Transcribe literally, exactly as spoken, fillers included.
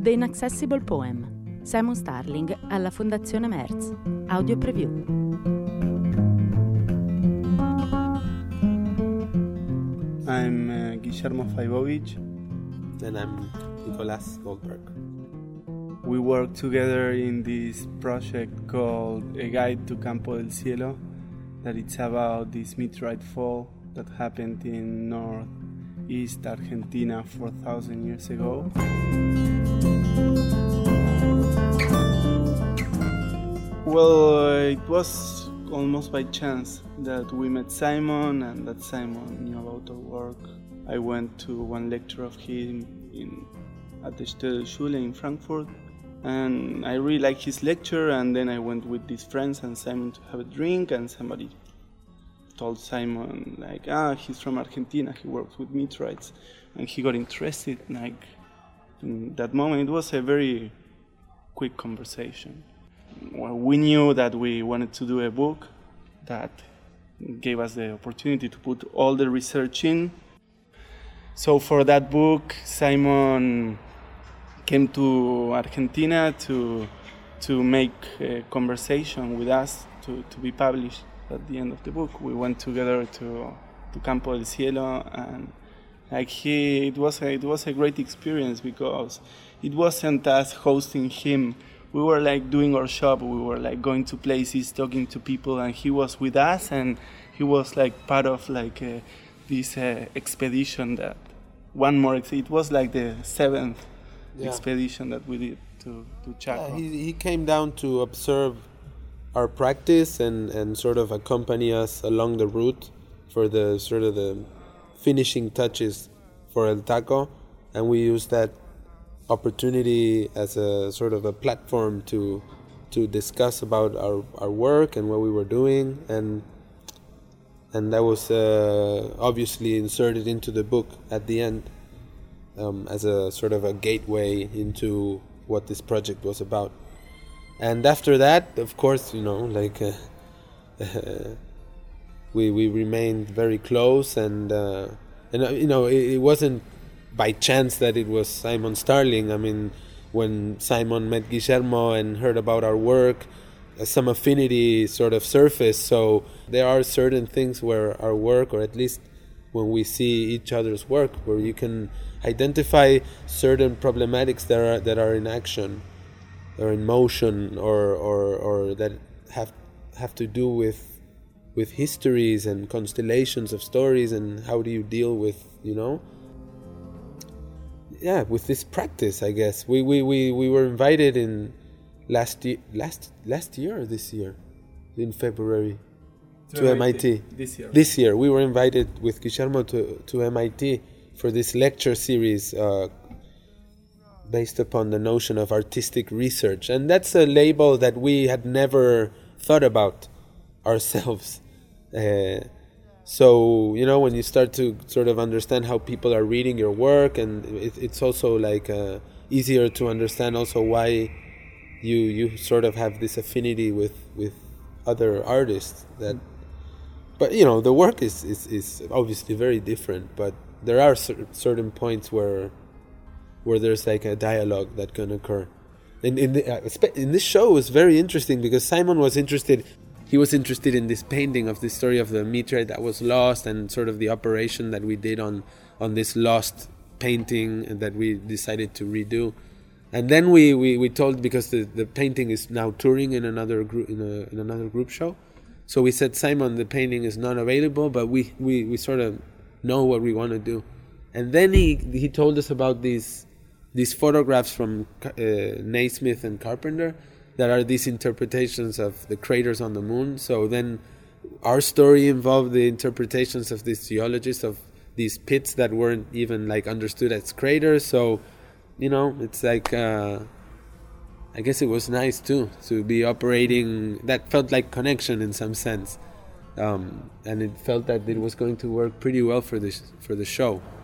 The Inaccessible Poem, Simon Starling alla Fondazione Merz, audio preview. I'm uh, Guillermo Fajbovich. And I'm Nicolás Goldberg. We work together in this project called A Guide to Campo del Cielo, that it's about this meteorite fall that happened in northeast Argentina four thousand years ago. Well, uh, it was almost by chance that we met Simon and that Simon knew about our work. I went to one lecture of him in, at the Städelschule in Frankfurt, and I really liked his lecture, and then I went with these friends and Simon to have a drink, and somebody told Simon, like, ah, he's from Argentina, he works with meteorites, and he got interested. Like, in that moment, it was a very quick conversation. Well, we knew that we wanted to do a book that gave us the opportunity to put all the research in. So for that book, Simon came to Argentina to to make a conversation with us to, to be published at the end of the book. We went together to to Campo del Cielo, and like he, it was a, it was a great experience because it wasn't us hosting him. We were like doing our job. We were like going to places, talking to people, and he was with us, and he was like part of like uh, this uh, expedition that one more. Ex- it was like the seventh yeah. expedition that we did to to Chaco. Yeah, he he came down to observe our practice and, and sort of accompany us along the route for the sort of the finishing touches for El Taco, and we used that opportunity as a sort of a platform to to discuss about our, our work and what we were doing, and and that was uh, obviously inserted into the book at the end um, as a sort of a gateway into what this project was about. And after that, of course, you know, like uh, uh, we we remained very close, and uh, and uh, you know, it, it wasn't by chance that it was Simon Starling. I mean, when Simon met Guillermo and heard about our work, uh, some affinity sort of surfaced. So there are certain things where our work, or at least when we see each other's work, where you can identify certain problematics that are that are in action, or in motion, or or, or that have have to do with with histories and constellations of stories, and how do you deal with, you know, yeah, with this practice. I guess we we, we, we were invited in last year last last year or this year in February to, to M I T. This year. This year we were invited with Guillermo to to M I T for this lecture series uh, based upon the notion of artistic research, and that's a label that we had never thought about ourselves. Uh, so, you know, when you start to sort of understand how people are reading your work, and it, it's also like uh, easier to understand also why you you sort of have this affinity with, with other artists. That, but you know, the work is, is, is obviously very different, but there are cer- certain points where where there's like a dialogue that can occur. In in, the, uh, in this show was very interesting because Simon was interested. He was interested in this painting of the story of the meteorite that was lost, and sort of the operation that we did on on this lost painting that we decided to redo. And then we, we, we told, because the, the painting is now touring in another group in, a, in another group show, so we said, Simon, the painting is not available, but we, we, we sort of know what we want to do. And then he he told us about these these photographs from uh, Naismith and Carpenter that are these interpretations of the craters on the moon. So then our story involved the interpretations of these geologists of these pits that weren't even like understood as craters. So, you know, it's like uh, I guess it was nice too to be operating. That felt like connection in some sense, um, and it felt that it was going to work pretty well for this for the show.